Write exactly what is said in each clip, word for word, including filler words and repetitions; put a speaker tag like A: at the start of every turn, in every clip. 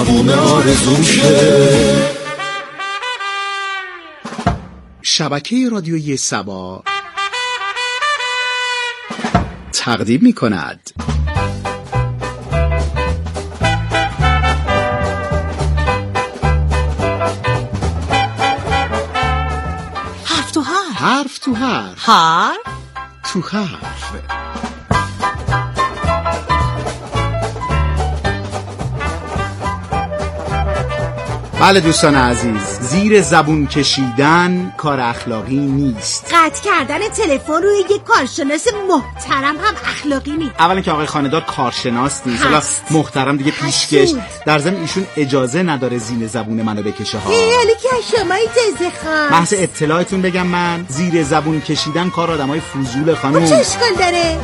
A: تموم آرزوم شه.
B: شبکه رادیویی سبا تقدیم می کند
C: حرف تو حرف.
B: حرف تو حرف.
C: حرف
B: تو حرف. بله دوستان عزیز، زیر زبون کشیدن کار اخلاقی نیست.
D: قطع کردن تلفن روی یک کارشناس محترم هم اخلاقی نیست.
B: اولا که آقای خانه‌دار کارشناس نیست، حالا محترم دیگه پیشکش. در ضمن ایشون اجازه نداره زیر زبون منو بکشه ها.
D: حالا که شما اجازه خواست.
B: محض اطلاعتون بگم من زیر زبون کشیدن کار آدمای فضول خانم.
D: چه اشکال داره؟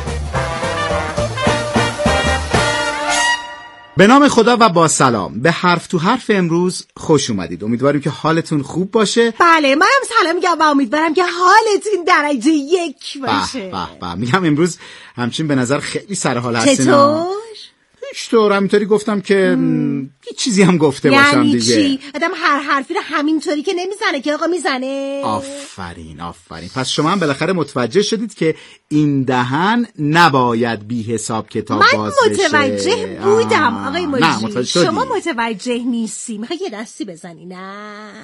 B: به نام خدا و با سلام به حرف تو حرف امروز خوش اومدید. امیدواریم که حالتون خوب باشه.
D: بله منم سلام میگم و امیدوارم که حالتون درجه یک باشه.
B: به به به. میگم امروز همچین به نظر خیلی سر حال هستین.
D: چطور؟
B: هیچ طور همینطوری گفتم که هیچ چیزی هم گفته
D: یعنی
B: باشم دیگه.
D: یعنی چی؟ آدم هر حرفی رو همینطوری که نمیزنه که آقا میزنه.
B: آفرین آفرین. پس شما هم بالاخره متوجه شدید که این دهن نباید بی حساب کتاب باز بشه.
D: من متوجه بودم آقای مجری. شما
B: شدی.
D: متوجه نیستی. میخوای یه دستی بزنی؟ نه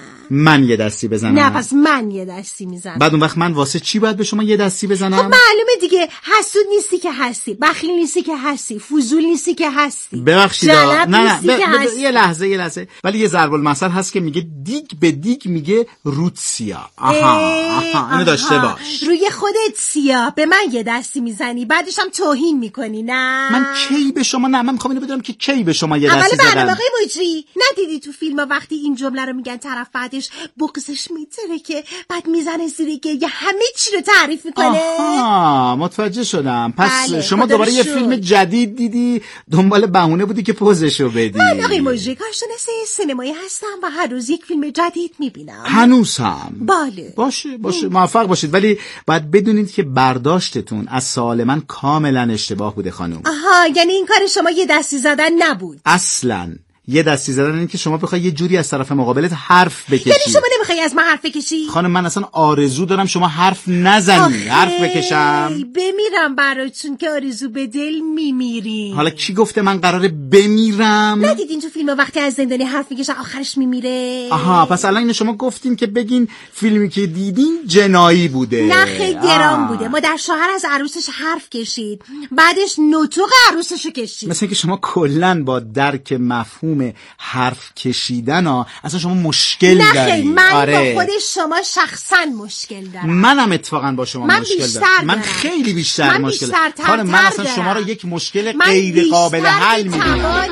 B: من یه دستی بزنم؟
D: نه پس من یه دستی میزنم.
B: بعد اون وقت من واسه چی باید به شما یه دستی بزنم؟
D: خب معلومه دیگه، حسود نیستی که هستی، بخیل نیستی که هستی، فضول نیستی که هستی.
B: ببخشید نه نه
D: ب... ب... ب...
B: یه لحظه یه لحظه ولی یه ضرب المثل هست که میگه دیگ به دیگ میگه رود سیاه. آها آها اینو داشته باش.
D: روی خودت سیاه به من یه دستی میزنی بعدش هم توهین میکنی. نه
B: من کی به شما نه من میخوام اینو بدونم که کی به شما یه دستی زدم.
D: اول برنامه آقای مجری ندیدی تو فیلم وقتی این جمله رو میگن طرف بعدش بغضش میتره که بعد میزنه زیره که یه همه چی رو تعریف میکنه.
B: آها متوجه شدم. پس
D: بله.
B: شما دوباره یه فیلم جدید دیدی دنبال بهونه بودی که پوزشو بدی.
D: من آقای مجری کارشناس سینمایی هستم و هر روز یک فیلم جدید میبینم.
B: هنوز هم؟
D: بله.
B: باشه باشه موفق باشید ولی باید بدونید که برداشتتون از سوال من کاملا اشتباه بوده خانم.
D: آها یعنی این کار شما یه دستی زدن نبود؟
B: اصلاً یه دستی زدن این که شما بخوای یه جوری از طرف مقابلت حرف بکشی.
D: یعنی شما نمیخوای از من حرف بکشی؟
B: خانم من اصلا آرزو دارم شما حرف نزنی. حرف بکشم
D: بمیرم براتون که آرزو به دل میمیری.
B: حالا کی گفته من قراره بمیرم؟
D: ندیدین تو فیلم وقتی از زندانی حرف میکشه آخرش میمیره؟
B: آها پس الان اینو شما گفتین که بگین فیلمی که دیدین جنایی بوده.
D: نه خیلی گرام بوده. مادر شوهر از عروسش حرف کشید بعدش نطق عروسشو کشید.
B: مثلا که شما کلا با درک مفهوم حرف کشیدن ها اصلا شما مشکل
D: نه
B: داری.
D: خیلی من
B: آره.
D: با خود شما شخصا مشکل دارم.
B: منم اتفاقا با شما
D: من
B: مشکل
D: بیشتر
B: دارم. من
D: دارم.
B: خیلی بیشتر
D: من
B: مشکل
D: بیشتر
B: دارم. خانم من اصلا
D: دارم.
B: شما رو یک مشکل غیر قابل حل می‌بینم.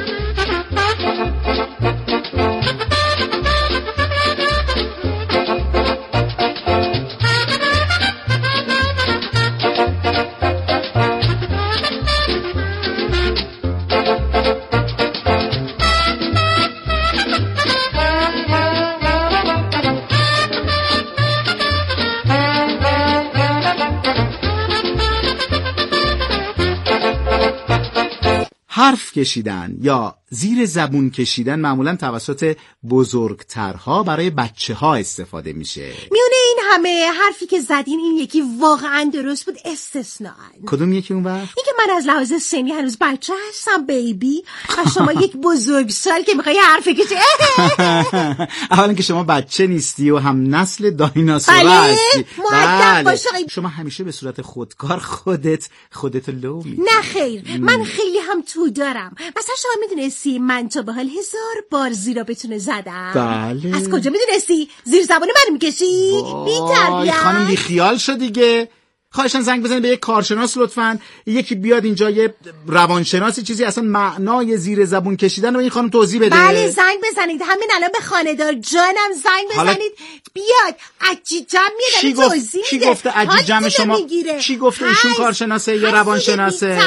B: حرف کشیدن یا زیر زبون کشیدن معمولا توسط بزرگترها برای بچه ها استفاده میشه.
D: میونه این همه حرفی که زدین این یکی واقعا درست بود استثناء.
B: کدوم یکی اون وقت؟
D: این که من از لحاظ سنی هنوز بچه هستم بیبی و شما یک بزرگسال که میخوای حرف کشی.
B: اولا که شما بچه نیستی و هم نسل دایناسورا
D: بله؟
B: هستی.
D: مؤدب باش.
B: شما همیشه به صورت خودکار خودت خودت لو میدی.
D: نه خیر من خیلی هم تو دارم. مثلا شما میدونستی من تا به حال هزار بار زیرا بتونه زدم؟
B: بله.
D: از کجا میدونستی؟ زیر زبان من میکشی؟ بی تربیت.
B: خانم بی خیال شو دیگه. خواهشاً زنگ بزنید به یک کارشناس لطفاً. یکی بیاد اینجا یه روانشناسی چیزی اصلا معنای زیر زبون کشیدن رو این خانم توضیح بده.
D: بله زنگ بزنید همین الان به خانه‌دار جانم زنگ بزنید. حالا... بیاد عجیجم میاد الان توضیح میده.
B: کی گفته عجیجم شما؟ کی گفته ایشون کارشناسه یا روانشناسه؟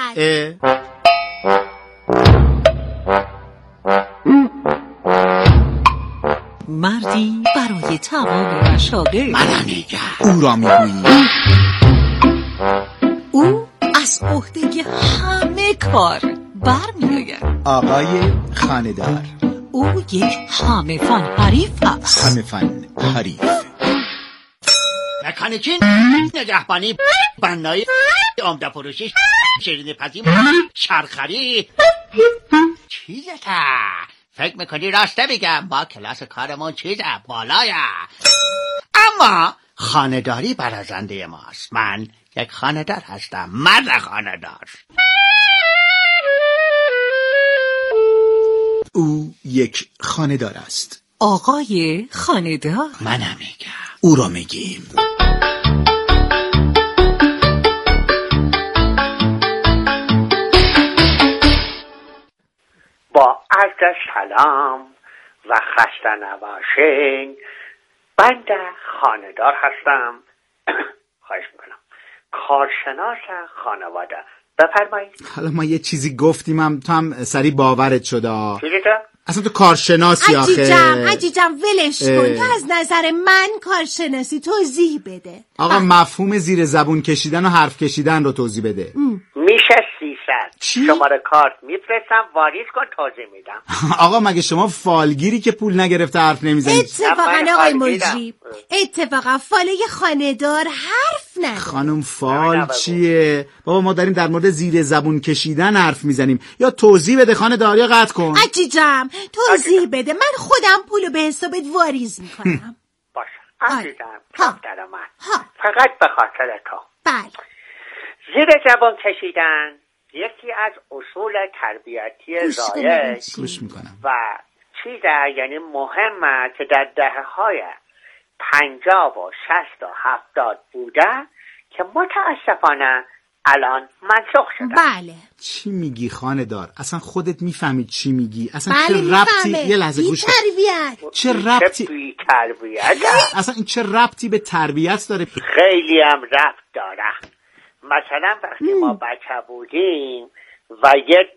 C: مردی برای تمام مشاغل.
B: منم میگم او را میگویی.
C: او از عهده همه کار برمیآید.
B: آقای خانه‌دار.
C: او یک همه فن حریف است.
B: همه فن حریف.
E: مکانیکی، نگهبانی، بنایی، عمده فروشی، شیرینی پزی، شرخری. چیزه تا فکر میکنی راست بگم؟ با کلاس کارمون چیزه بالایه، اما خانه‌داری برازنده ماست. من یک خانه‌دار هستم، مرد خانه‌دار.
B: او یک خانه‌دار است.
C: آقای خانه‌دار.
E: منم میگم.
B: او را میگیم.
F: با عرض سلام و خسته نباشین. بنده خانه‌دار هستم. خواهش میکنم کارشناس خانواده. بفرمایید.
B: حالا ما یه چیزی گفتیم هم تو هم سری باورت شده.
F: چیزی تو؟
B: اصلا تو کارشناسی آخه.
D: عجیجم عجیجم ولش کن. تو از نظر من کارشناسی توضیح بده.
B: آقا مفهوم زیر زبون کشیدن و حرف کشیدن رو توضیح بده.
F: میشه سیصد.
B: چی؟
F: شماره کارت میفرستم واریز کن توضیح میدم.
B: آقا مگه شما فالگیری که پول نگرفته حرف نمیزنید؟
D: اتفاقا
F: من
D: آقای
F: خالگیرم.
D: مجری اتفاقا فاله خانه‌دار حرف نداره.
B: خانم فال چیه؟ بابا ما داریم در مورد زیر زبون کشیدن حرف میزنیم. یا توضیح بده خانه‌دار یا قطع کن.
D: عجیجم توضیح بده. من خودم پولو به حسابت واریز میکنم.
F: باشه
D: آره.
F: عزیزم
D: ها.
F: دختر من
D: ها.
F: فقط به خاطر تو.
D: بله.
F: زیر زبان کشیدن یکی از اصول تربیتی
D: گوش کن
F: رایج
D: ببین چی.
B: گوش میکنم.
F: و چیزه یعنی مهمه که در دهه های پنجاه و شست و هفتاد بوده که متاسفانه الان منسوخ شده.
D: بله
B: چی میگی خانه‌دار؟ اصلا خودت میفهمید چی میگی؟ اصلا
D: بله
B: چه ربطی؟
D: میفهمه.
B: یه لحظه
D: بی
B: گوش کن.
D: تربیت.
B: چه ربطی؟
F: چه بی تربیت.
B: اصلا این چه ربطی به تربیت داره؟
F: خیلی هم ربط داره. مثلا وقتی ما بچه بودیم و یه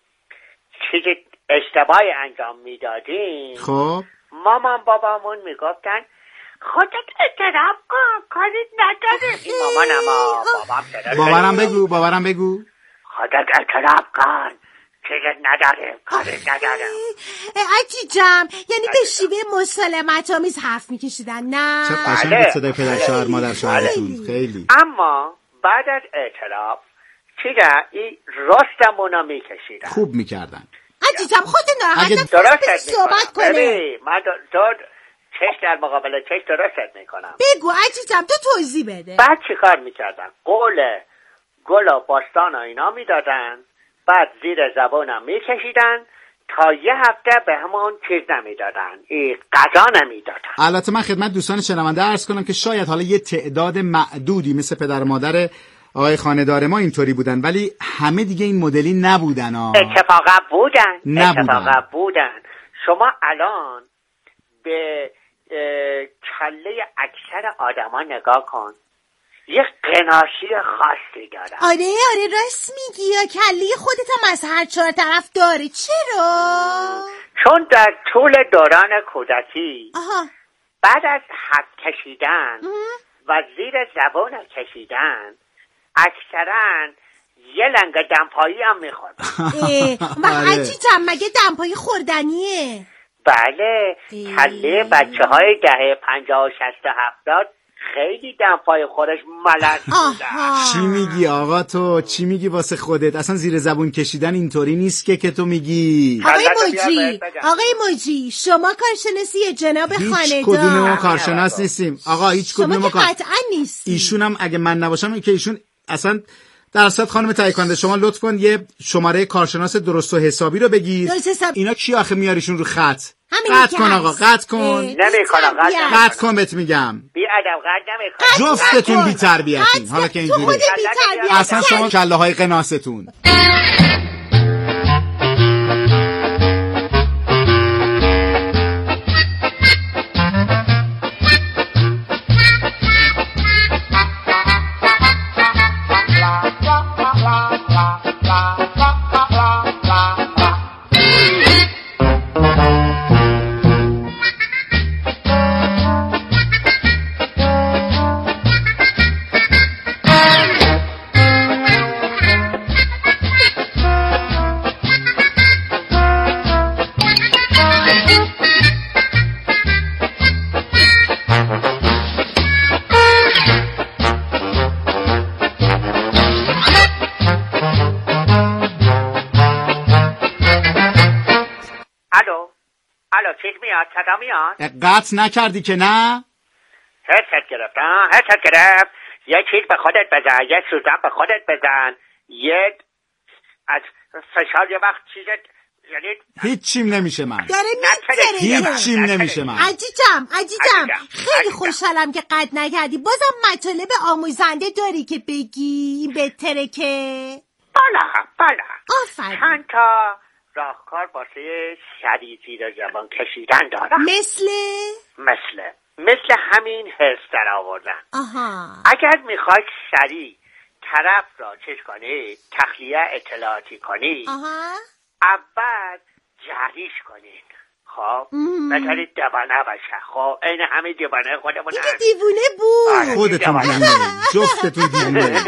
F: چیز اشتباهی انجام میدادیم،
B: خب
F: مامان بابامون میگفتن خودت اعتراف کن کاری نداره. این مامانم ها بابام صدا
B: باورم
F: خیلی-
B: بگو باورم بگو.
F: خودت اعتراف کن چیزت نداره کاری نداره.
D: عجیجم یعنی به شیوه مسالمت آمیز حرف میکشیدن نه؟
B: چه قشنگ
F: بله.
B: بود صدای پدر شوهر مادر شوهرتون.
D: خیلی.
B: خیلی
F: اما بعد از اعتراف چیزه این رستمونا میکشیدن.
B: خوب میکردن.
D: عجیجم خود ناراحت
B: اگه
D: نکنه
F: درستت
D: صحبت
F: میکنم.
D: کنه.
F: ببین من دو چش در مقابل چش درستت میکنم.
D: بگو عجیجم تو توضیح بده.
F: بعد چی کار میکردن؟ قول گل و باستان و اینا میدادن، بعد زیر زبانم میکشیدن تا یه هفته به همون چیز نمیدادن، این غذا نمیدادن.
B: البته من خدمت دوستان شنونده عرض کنم که شاید حالا یه تعداد معدودی مثل پدر و مادر آقای خانه‌دار ما اینطوری بودن، ولی همه دیگه این مدلی نبودن ها.
F: اتفاقا بودن
B: نبودن.
F: اتفاقا بودن. شما الان به اه، کله اکثر آدما نگاه کن، یه قناشی خاصی داره.
D: آره آره راست میگی. یا کله خودت هم از هر چهار طرف داره. چرا؟
F: چون در طول دوران کودکی
D: آها
F: بعد از حد کشیدن و زیر زبان کشیدن اکثرا یه لنگ دمپایی هم میخوردن.
D: اه، و
B: آره.
D: عجیجم مگه دمپایی خوردنیه؟
F: بله
D: ای.
F: کله بچه های دهه پنجاه و شست و هفتاد خیلی دمپای خورش ملد بودن.
D: آها
B: چی میگی آقا تو؟ چی میگی واسه خودت؟ اصلا زیر زبون کشیدن اینطوری نیست که که تو میگی.
D: آقای
F: حضرت بیار
D: مجری
F: بهت بگم.
D: آقای مجری شما کارشناسی جناب
B: هیچ
D: خانه‌دار.
B: کدوم ما کارشناس نیستیم آقا. هیچ کدوم
D: شما
B: ما
D: که
B: کار...
D: قطعا نیستی.
B: ایشون هم اگه من نباشم که ایشون اصلا در اصل خانم تهیه کننده شما لطف کن یه شماره کارشناس درست و حسابی رو بگیر.
D: درست حساب-
B: اینا کی آخه میاریشون رو خط؟
D: همین
B: قطع
D: که
B: کن آقا
D: هست.
B: قطع کن.
D: اه،
F: نمی‌کنم، قطع
D: بی‌تربیت.
F: نمی‌کنم.
B: قطع کن بهت میگم.
F: بی ادب قد نمیکنم.
B: جفتتون
D: کن.
B: بی تربیتین.
D: قطع.
B: حالا که
D: تو
B: اینجوری
D: خود بی‌تربیت.
B: اصلا شما کله های قناستون.
F: الو الو چیز میاد صدا میاد
B: قطع نکردی که نه؟
F: هرست گرفتم هرست گرفت یه چیز به خودت بزن یه سوزن به خودت بزن یه از فشار یه وقت چیزت یعنی
B: هیچیم نمیشه من
D: داره میتره
B: هیچیم نمیشه من
D: عجیجم عجیجم
F: عجیجم.
D: خیلی
F: عجیجم.
D: خوشحالم که قد نکردی. بازم مطالب آموزنده داری که بگی این بهتره که
F: بالا بالا
D: آفرین.
F: چند تا راهکار واسه سریع زیر زبان کشیدن دارم
D: مثل
F: مثل مثل همین حس در آوردن.
D: آها
F: اگر میخوای سریع طرف را چش کنی تخلیه اطلاعاتی کنی
D: آها
F: اول جریش کنین خب بذارید دیوانه باشه خب این همه دیوانه خودمون
D: این
F: هست.
D: دیوونه بود.
F: آره.
B: خودتون دیوونه جفتتون دیوونه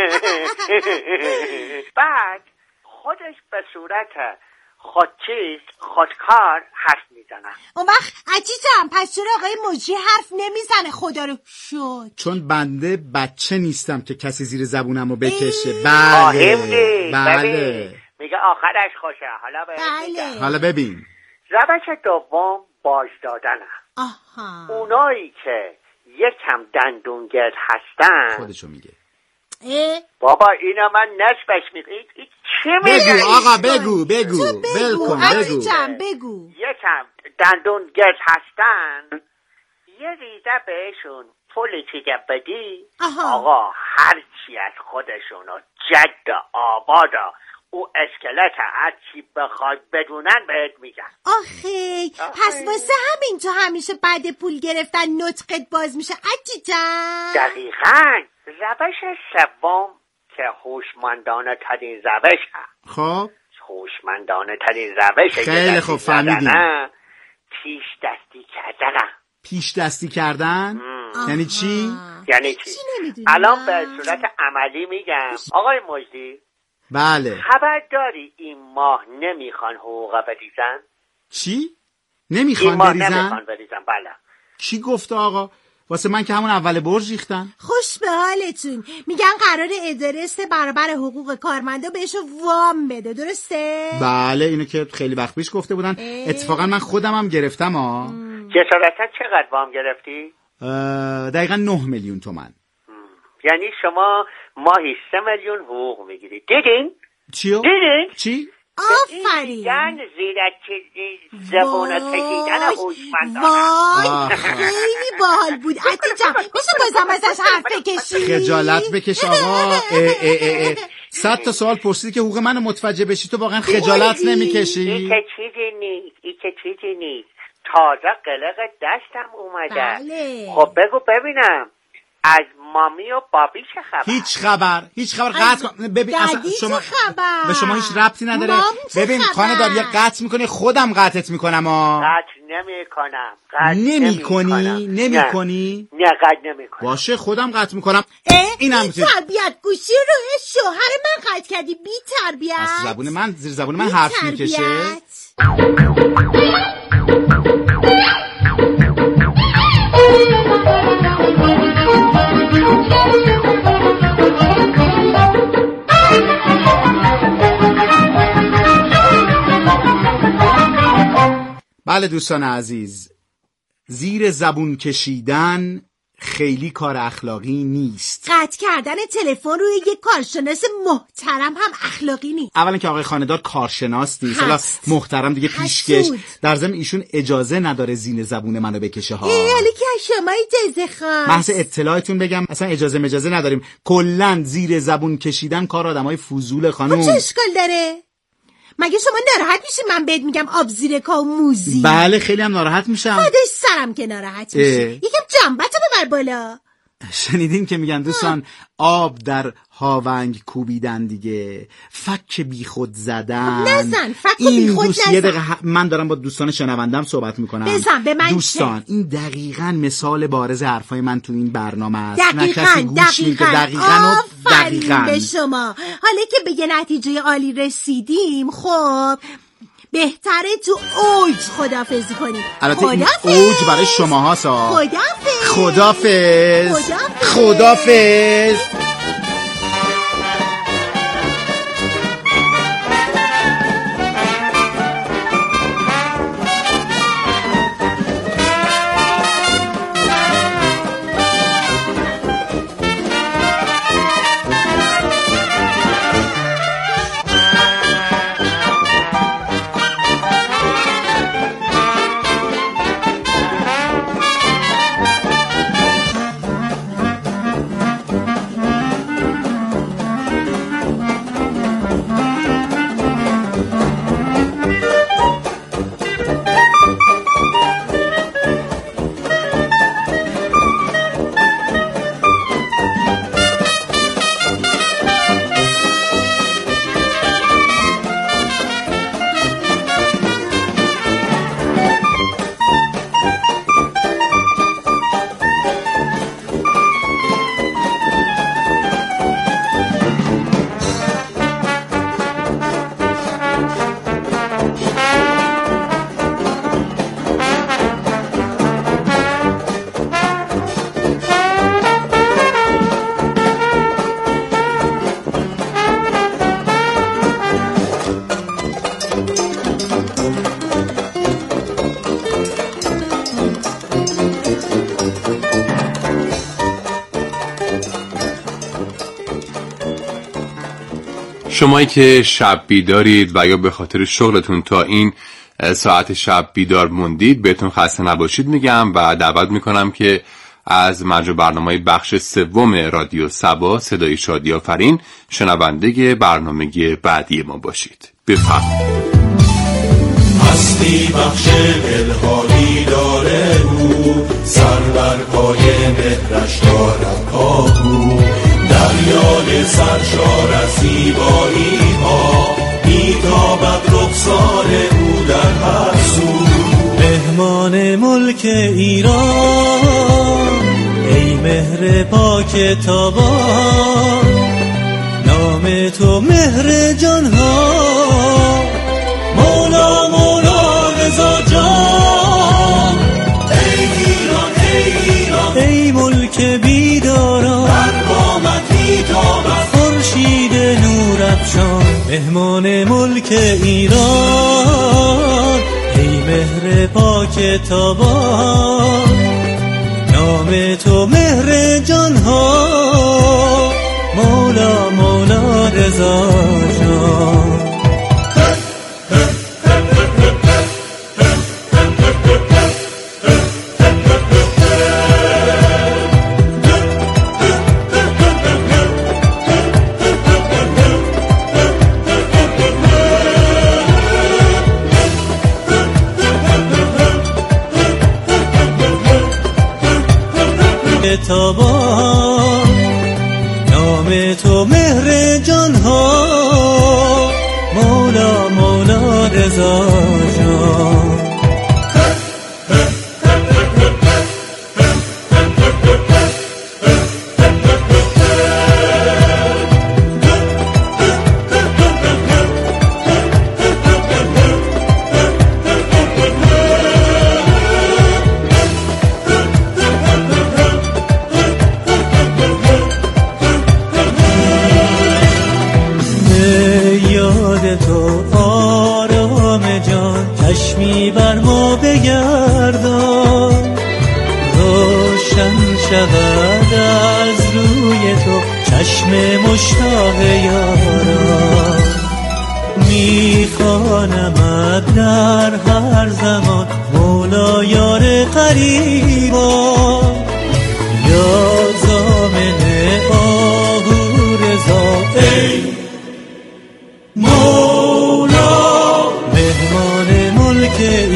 F: بعد خودش به صورت خودچیز خودکار حرف میزنن.
D: اون وقت عزیزم پس چرا آقای مجری حرف نمیزنه خدا رو شد؟
B: چون بنده بچه نیستم که کسی زیر زبونم رو بکشه.
F: مهم
B: بله
F: نیست.
B: بله
F: ببین، میگه آخرش خوشه. حالا بهت
D: بله.
F: میگم.
B: حالا ببین
F: روش دوم باج دادنه.
D: آها
F: اونایی که یکم دندونگرد هستن
B: خودشو میگه.
D: اه؟
F: بابا اینا من نصفش میگه این این چه میگه
B: بگو آقا بگو بگو
D: تو
B: ول
D: بگو
B: کن بگو
D: عزیزم بگو.
F: یکم دندونگرد هستن یه ریزه بهشون پول چیگه بدی
D: آها.
F: آقا هرچی از خودشونو جد آبادا او اسکلت هرچی بخواد بدونن بهت میگن.
D: آخه پس واسه همین تو همیشه بعد پول گرفتن نطقت باز میشه عزیزم.
F: دقیقاً. روش سوم که هوشمندانه ترین روش هست.
B: خب
F: هوشمندانه ترین روش
B: خیلی خوب فهمیدیم.
F: پیش دستی کردن.
B: پیش دستی کردن یعنی چی؟
F: یعنی چی؟
D: چی نمیدونی؟
F: الان به صورت عملی میگم آقای مجدی
B: بله
F: خبر داری این ماه نمیخوان حقوق بریزن؟
B: چی؟
F: این
B: نمیخوان
F: ماه
B: بریزن؟
F: نمیخوان بریزن بله.
B: کی گفته آقا؟ واسه من که همون اول برج ریختن.
D: خوش به حالتون. میگن قرار اداره سه برابر حقوق کارمندا بهشو وام بده درسته؟
B: بله اینو که خیلی وقت پیش گفته بودن.
D: اه.
B: اتفاقا من خودم هم گرفتم ها.
F: جسارتا چقدر وام گرفتی؟
B: اه، دقیقا نه میلیون تومن.
F: یعنی شما ماهی سه میلیون حقوق میگیری. دیدین؟
B: چیو؟
F: دیدین؟
B: چی؟
D: آفرین.
F: میگن زیر چیزی زبون کشیدن هوشمندانه.
D: وای
B: آخ.
D: خیلی باحال بود عزیزم. میشه بازم ازش حرف بکشی؟
B: خجالت بکش آقا. اه اه اه اه. صد تا سوال پرسیدی که حقوق منو متوجه بشی تو واقعا خجالت
F: این
B: نمیکشی؟
F: که چیزی نیست. این که چیزی نیست. تازه قلق دستم اومده.
D: بله.
F: خب بگو ببینم از مامی و بابی چه خبر؟
B: هیچ خبر هیچ خبر قطع کن. ببین اصلا
D: ددی
B: شما
D: چه خبر؟
B: به شما هیچ ربطی نداره.
D: مام چه
B: ببین
D: خبر؟
B: خانه داری یه قطع میکنی خودم قطعت میکنم ها.
F: قطع نمی کنم. قطع
B: نمی کنی نمی
F: نه.
B: کنی
F: نه قطع نمی کنم.
B: باشه خودم قطع میکنم.
D: اه؟
B: اینم
D: بی
B: میتونی
D: تربیت گوشی رو شوهر من قطع کردی بی تربیت.
B: از زبون من زیر زبون من حرف میکشه. بله دوستان عزیز، زیر زبون کشیدن خیلی کار اخلاقی نیست.
D: قطع کردن تلفن روی یک کارشناس محترم هم اخلاقی نیست.
B: اولا که آقای خانه‌دار کارشناس نیست، حالا
D: هست.
B: محترم دیگه پیشکش.
D: حسود.
B: در ضمن ایشون اجازه نداره زین زبون منو بکشه ها.
D: ای حالی که از شما اجازه خواست.
B: محض اطلاعتون بگم اصلا اجازه مجازه نداریم. کلا زیر زبون کشیدن کار آدمای فضول خانم.
D: خب چه اشکال داره؟ مگه شما ناراحت میشین من بهت میگم آب زیر کا و موزی؟
B: بله خیلی هم ناراحت میشم.
D: خودش سرم که ناراحت میشه.
B: اه.
D: یکم جنبتو ببر بالا.
B: شنیدین که میگن دوستان آب در هاونگ کوبیدن دیگه، فک بی خود زدن.
D: نزن، فک بی
B: این
D: خود
B: دوست
D: نزن.
B: یه دقیقه ه- من دارم با دوستان شنوندم صحبت میکنم.
D: بزن، به من
B: دوستان
D: چه؟
B: این دقیقاً مثال بارز حرفای من تو این برنامه است. نه
D: دقیقاً
B: کسی گوش میده.
D: دقیقاً
B: دقیقاً و
D: آفرین
B: دقیقاً
D: به شما. حالا که به یه نتیجه عالی رسیدیم خب بهتره تو اوج خدافزی کنی.
B: البته این اوج برای شما هاست.
D: خدافز
B: خدافز خدافز.
G: شمایی که شب بیدارید و یا به خاطر شغلتون تا این ساعت شب بیدار موندید بهتون خسته نباشید میگم و دعوت میکنم که از مجموع برنامه بخش سوم رادیو صبا صدای شادی آفرین شنونده برنامه بعدی ما باشید. بفرمایید.
A: هستی بخش دلهایی داره او، سر بر پای مهرش دارد کاهو، دریای سرشار از زیبایی ها میتابد رخسار او در هر سو.
H: مهمان ملک ایران ای مهر پاک تابان، نام تو مهر جان ها مولا مولا رضا جان. ای ایران ای ایران ای ملک بیداران، در قامت میتابد خورشید نور افشان. مهمان ملک ایران ای مهر پاک تابان، نام تو مهر جان ها مولا مولا رضا جان. تابان، نام تو مهر جان ها مولا مولا رضا جان. بر ما بگردان، روشن شود از روی تو چشم مشتاق یاران. میخوانمت در هر زمان مولا یار قریبان، یا ضامن آهو رضا ای مولا. مهمان ملک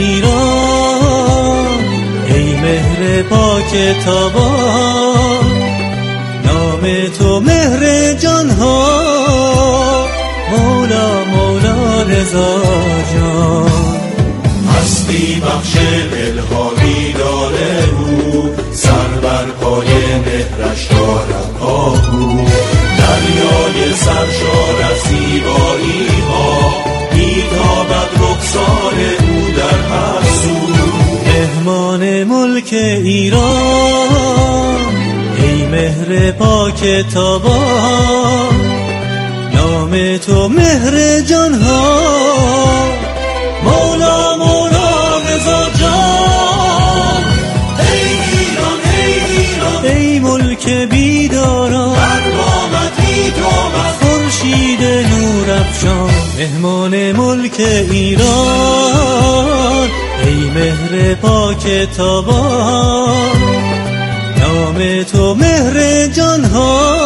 H: ایران ای مهر پاک تابان، نام تو مهر جان ها مولا مولا رضا جان.
A: هستی بخش دلهایی داره او، سر بر پای مهرش دارد آهو، دریای سرشار از زیبایی ها میتابد رخ رقصان او در هر سو.
H: مهمان ملک ایران ای مهر پاک تابان، نام تو مهر جان ها مولا مولا رضا جان.
A: ای ایران ای ایران
H: ای ملک بیداران،
A: بر قامتی تو
H: خورشید نور افشان. مهمان ملک ایران ای مهر پاک تابان، نام تو مهر جان ها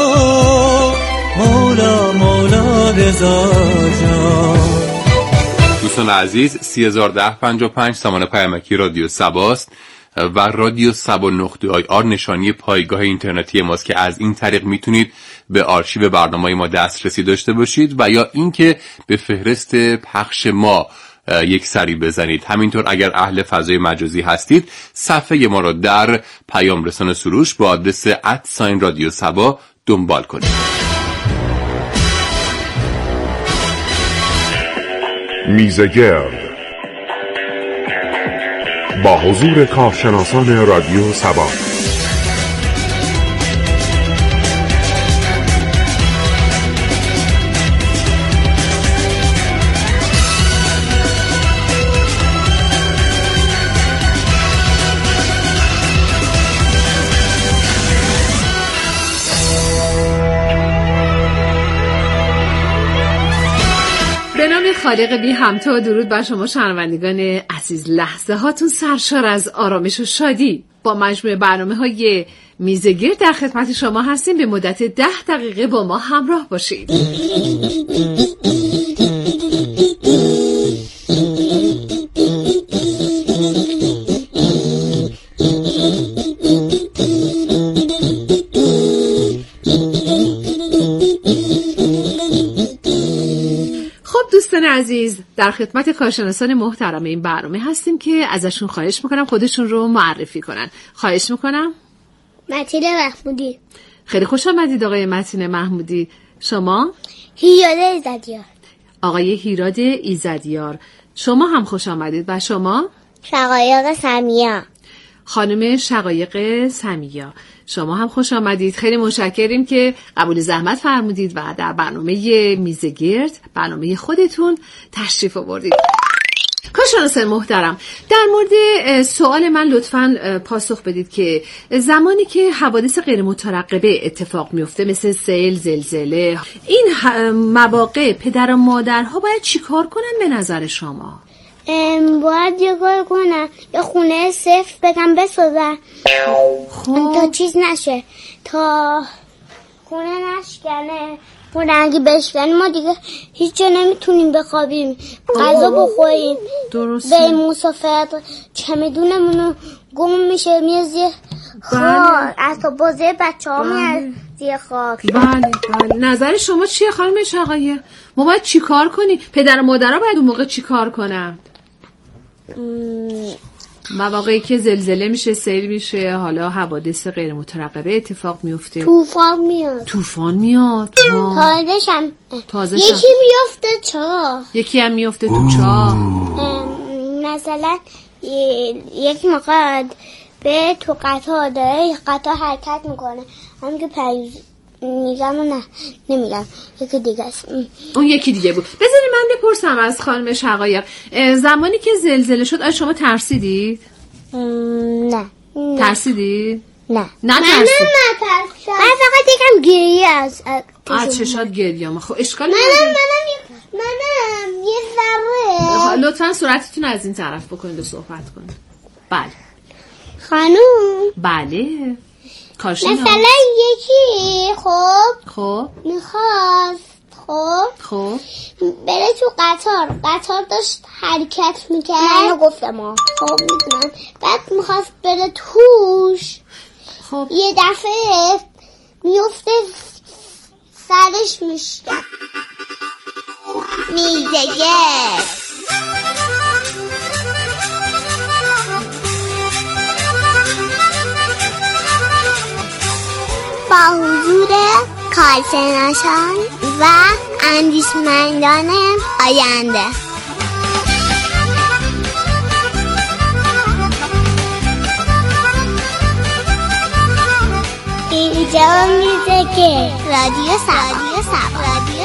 H: مولا مولا رضا جان.
G: دوستان عزیز، سی هزار ده پنجاه و پنج سامان پیامکی رادیو سباست و رادیو سبا نقطه آی آر نشانی پایگاه اینترنتی ماست که از این طریق میتونید به آرشیو برنامه‌های ما دسترسی داشته باشید و یا اینکه به فهرست پخش ما یک سری بزنید. همینطور اگر اهل فضای مجازی هستید صفحه ما را در پیام رسان سروش با آدرس ات ساین رادیو سبا دنبال کنید.
I: میزگرد با حضور کارشناسان رادیو سبا.
J: خالق بی همتا و درود بر شما شنوندگان عزیز. لحظه هاتون سرشار از آرامش و شادی. با مجموعه برنامه های میزگرد در خدمت شما هستیم. به مدت ده دقیقه با ما همراه باشید. دوستان عزیز، در خدمت کارشناسان محترم این برنامه هستیم که ازشون خواهش میکنم خودشون رو معرفی کنن. خواهش میکنم.
K: متین محمودی.
J: خیلی خوش آمدید آقای متین محمودی. شما؟
K: هیراد ایزدیار.
J: آقای هیراد ایزدیار. شما هم خوش آمدید. و شما؟
K: شقایق سمیا.
J: خانم شقایق سمیا، شما هم خوش آمدید. خیلی متشکریم که قبول زحمت فرمودید و در برنامه میزگرد، برنامه خودتون، تشریف آوردید. کارشناسان محترم، در مورد سوال من لطفاً پاسخ بدید که زمانی که حوادث غیر مترقبه اتفاق میفته مثل سیل، زلزله، این مواقع پدر و مادرها باید چیکار کنن به نظر شما؟
K: باید یه کار کنن، یه خونه صفر بگم بسازن تا چیز نشه، تا خونه نشکنه. خونه اگه بشکنه ما دیگه هیچ جا نمیتونیم بخوابیم، غذا بخوریم، بریم مسافرت، چمدونمونو گم میشه میاد زیر خاک، اصلا بازه بچه ها میاد زیر خاک.
J: بله بله. نظر شما چیه خانم شقایق؟ ما باید چی کار کنیم؟ پدر و مادرها باید اون موقع چی کار کنن؟ مواقعی که زلزله میشه، سیل میشه، حالا حوادث غیر مترقبه اتفاق میفته،
K: طوفان میاد
J: طوفان میاد
K: تازه‌شم
J: تازه‌شم
K: یکی میفته چاه،
J: یکی هم میفته تو چاه.
K: مثلا یک موقع به تو قطار داره، قطار حرکت میکنه، همین که پریز میگم و نه نمیگم یکی دیگه است.
J: اون یکی دیگه بود. بذاری من بپرسم از خانم شقایق، زمانی که زلزله شد آیا شما ترسیدید؟
K: نه.
J: ترسیدید؟
K: نه
J: نه
K: نه نه ترسیدم. من فقط یکم گریه از
J: از چشات گریه. خب اشکال
K: نداره. منم منم منم یه ذره.
J: لطفا صورتتون از این طرف بکنید و صحبت کنید. بله
K: خانوم.
J: بله کارشناس.
K: مثلا یکی خب
J: خب
K: میخواست خب
J: خب
K: بره تو قطار، قطار داشت حرکت میکرد. منو گفتم ها خب میدونم. بعد میخواست بره توش،
J: خب
K: یه دفعه میفته سرش میشکن. میزگرد با حضور کارشناسان و اندیشمندان آینده. اینجا میزگه رادیو سبا رادیو سبا رادیو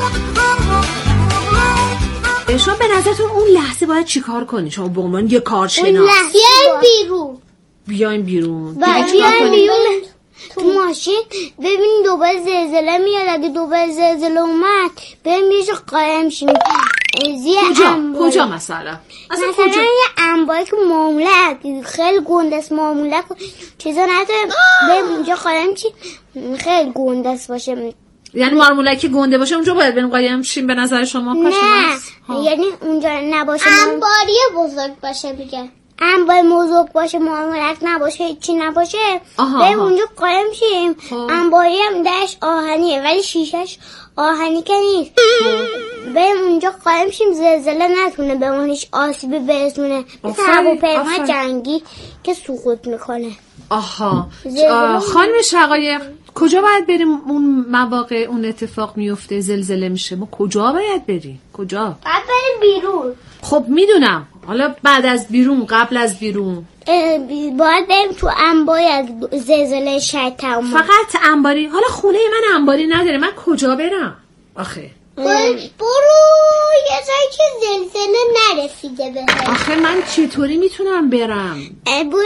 K: سبا.
J: شما به نظرتون اون لحظه باید چیکار کنی؟ شما به عنوان یه کارشناس
K: بیاین بیرون
J: بیاین بیرون
K: بیاین بیرون تو ماشین ببین دوباره زلزله میاد. اگه دوباره زلزله اومد بریم یه جا قایم شیم.
J: کجا؟ کجا مثلا؟
K: مثلا کجا؟ یه انباری که معموله خیلی گنده است، معموله چیزا نداره بریم اونجا قایم شیم. خیلی گنده است باشه،
J: یعنی مارمولکی گنده باشه اونجا باید بریم قایم شیم به نظر شما؟
K: نه یعنی اونجا نباشه، انباری بزرگ باشه. میگه انبار بزرگ باشه، مارمولک نباشه، هیچی نباشه، بریم اونجا قایم شیم. انباری هم درش آهنیه ولی شیشش آهنی که نیست. بریم اونجا قایم شیم زلزله نتونه به اون هیچ آسیبی برسونه. مثل هواپیما جنگی که سقوط میکنه.
J: آها خانم شقایق کجا باید بریم اون مواقع اون اتفاق میفته زلزله میشه؟ ما کجا باید بریم؟ کجا؟
K: باید بریم بیرون.
J: خب میدونم، حالا بعد از بیرون قبل از بیرون
K: باید بریم تو انباری از زلزله شاید تمام.
J: فقط انباری؟ حالا خونه من انباری نداره، من کجا برم آخه؟
K: برو یه جایی که زلزله نرسیده بهش.
J: آخه من چطوری میتونم برم؟
K: برو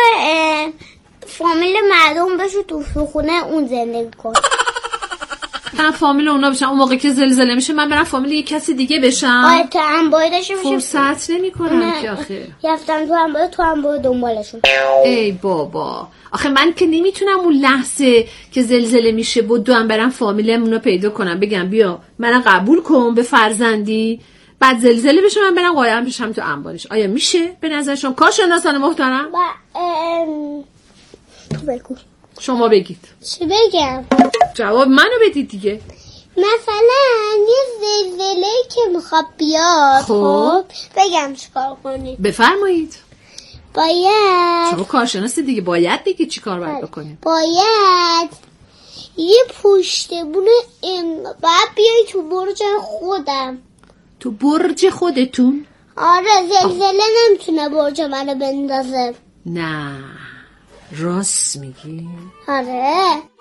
K: فامیل مردم بشو تو خونه اون زندگی کن.
J: من فامیل اونا بشم اون موقع که زلزله میشه من برم فامیل یک کسی دیگه بشم؟
K: آره تو انباری داشته میشه.
J: فرصت نمی کنم که آخه
K: یفتم تو انباری تو انباری دنبالشون.
J: ای بابا آخه من که نمیتونم اون لحظه که زلزله میشه بدوم برم فامیلمون رو پیدا کنم بگم بیا منو قبول کن به فرزندی، بعد زلزله بشه من برم قایم بشم تو انبارش. آیا میشه به نظر شما کارشناسان محترم؟
K: با ام... تو بگو.
J: شما بگید.
K: چی بگم؟
J: جواب منو بدید دیگه.
K: مثلا یه زلزله‌ای که میخواد بیاد خب بگم چیکار کنید.
J: بفرمایید.
K: باید
J: شما کارشناس دیگه باید بگید چیکار باید بکنید.
K: باید یه پشتبونه این باید بیای تو برج خودم.
J: تو برج خودتون؟
K: آره زلزله نمیتونه برج منو بندازه.
J: نه راست میگی؟
K: آره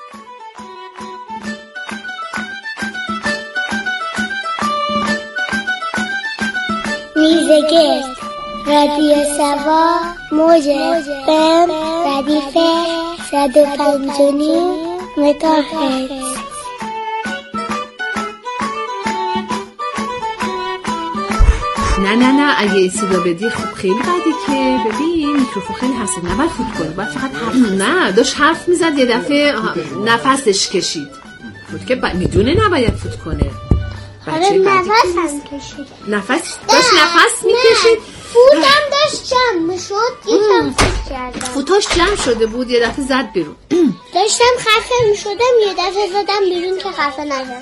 K: میزگرد رادیو سبا موج بم ردیفه صد و پنج و نیم مگاهرتز.
J: نه نه نه اگه صدا بدی خب خیلی بدی که ببین میکروفون خیلی حساس نباید فوت کنی، باید فقط حرف. نه داشت حرف میزد یه دفعه نفسش کشید فوت که با... میدونه نباید فوت کنه.
K: آره نفس هم کشید.
J: نفس داشت نفس میکشید
K: فوتم داشت جمع میشد یکم فوت کردم.
J: فوتاش جمع شده بود یه دفعه زد بیرون.
K: داشتم خفه میشدم یه دفعه زدم بیرون که خفه نشم.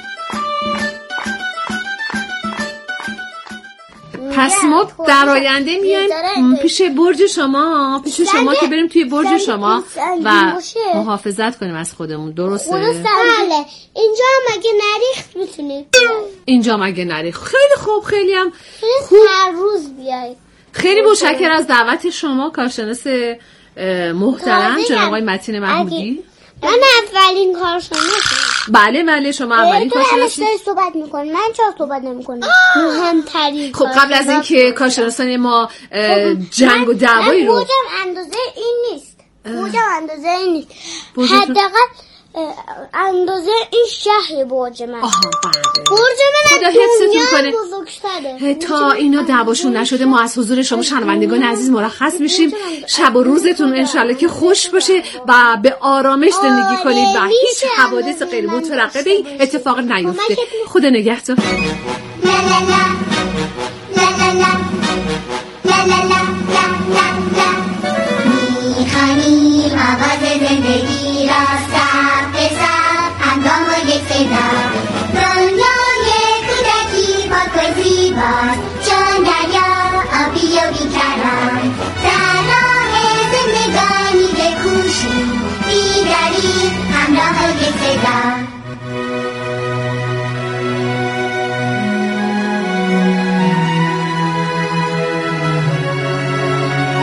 J: پس ما در آینده میایم پیش برج شما پیش شما که بریم توی برج شما و محافظت کنیم از خودمون. درسته؟
K: بله. اینجا مگه نریخت میتونید؟
J: اینجا مگه نریخت. خیلی خوب خیلی هم
K: خوب هر روز بیایید.
J: خیلی متشکرم از دعوت شما کارشناس محترم جناب آقای متین محمودی.
K: من اولین کارشناسم.
J: بله بله شما اولین کارشناسی.
K: تو صحبت میکنی من چرا صحبت نمیکنم؟ مهمترین.
J: خب قبل از اینکه کارشناسان ما جنگ و دعوایی رو
K: بودم اندازه این نیست. بودم اندازه این نیست. حداقل اندازه این شهر برج من.
J: آها بله.
K: برج من
J: خدا حفظتون کنه.
K: بزرگتره.
J: تا اینا دعواشون نشده ما از حضور شما شنوندگان عزیز مرخص میشیم. شب و روزتون انشالله که خوش باشه و به آرامش زندگی کنید و هیچ حوادث غیر مترقبه اتفاق نیفته. خدا نگهدار.
L: میخوانیم آواز زندگی را سب به سب هنگام و یک صدا دنیای کودکی پاک و زیباست چون دریا آبی و بیکران در راه زندگانی بکوشیم بیداری همراه و یک صدا